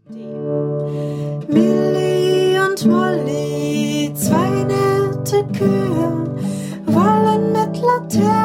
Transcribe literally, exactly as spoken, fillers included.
Milli und Molly, zwei nette Kühe, wollen mit Laternen